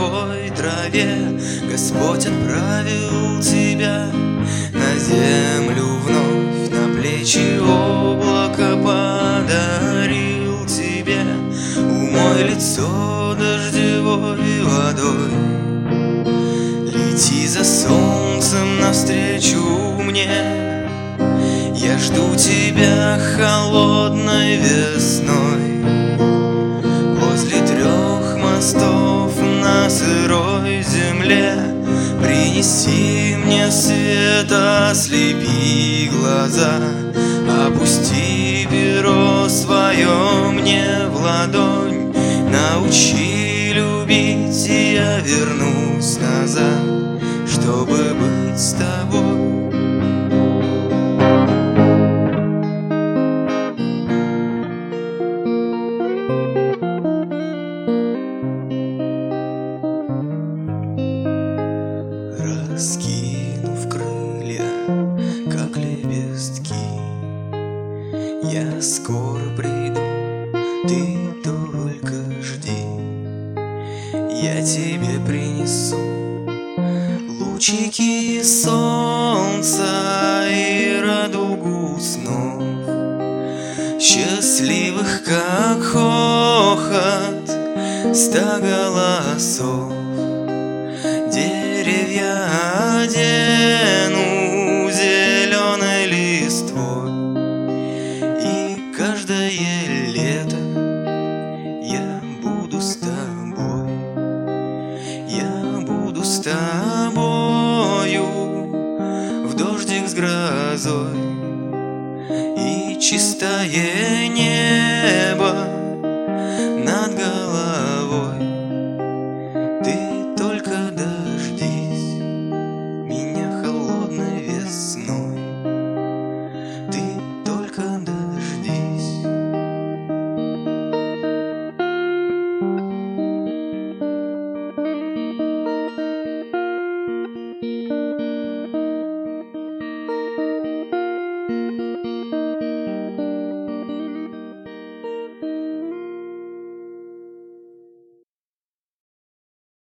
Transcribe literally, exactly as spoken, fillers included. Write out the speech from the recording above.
дождевой траве Господь отправил тебя на землю вновь, на плечи облако подарил тебе, умой лицо дождевой водой. Лети за солнцем навстречу мне, я жду тебя холодной весной. Возле трех мостов на сырой земле принеси мне свет, ослепи глаза, опусти перо свое мне в ладонь, научи любить, и я вернусь назад, чтобы быть с тобой. Раскинув крылья, как лепестки, я скоро приду, ты только жди. Я тебе принесу лучики солнца и радугу снов, счастливых, как хохот ста голосов. Деревья одену зеленой листвой, и каждое лето я буду с тобой. Я буду с тобою в дождик с грозой, и чистое небо над головой. Ты